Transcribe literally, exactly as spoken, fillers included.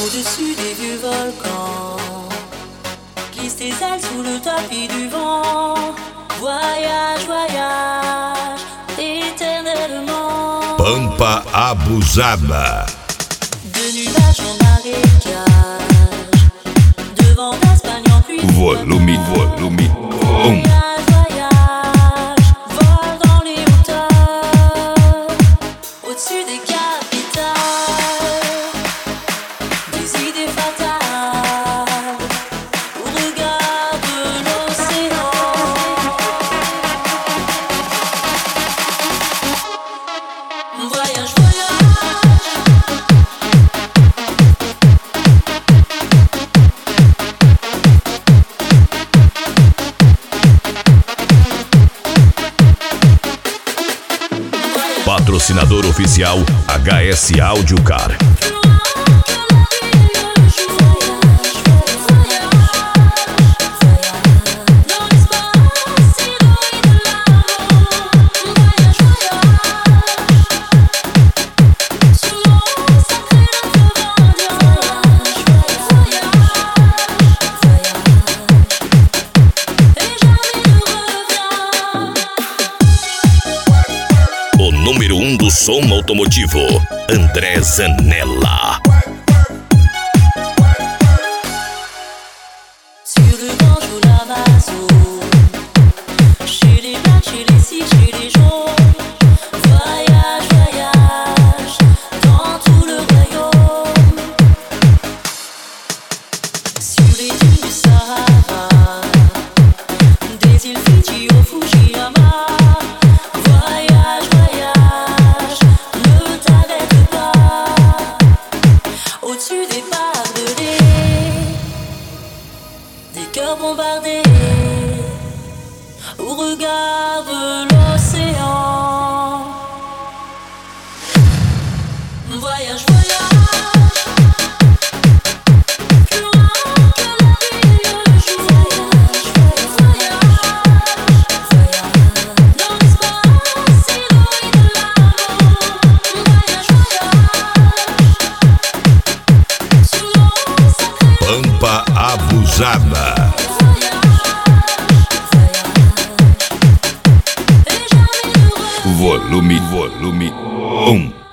Au-dessus des vieux volcans, glisse tes ailes sous le tapis du vent. Voyage, voyage, éternellement. Pampa Abusada. De nuages en marécage, de vent d'Espagne en pluie. Volume, volume, um. Voyage, voyage, vole dans les hauteurs, au-dessus des capitales, des idées fatales, au regard de l'océan. Voyage, voyage. Patrocinador oficial H S Audiocar. Número um do som automotivo, André Zanella. Sur le Gange ou l'Amazone, chez les blacks, chez les sikhs, chez les jaunes. Voyage, voyage, dans tout le royaume. Sur les dunes du Sahara, des îles Fidji au Fujiyama. Voyage, voyage, ne t'arrête pas. Au-dessus des barbelés, des cœurs bombardés, au regard de l'océan. Voyage, voyage. Pampa Abusada. Volume, volume, um.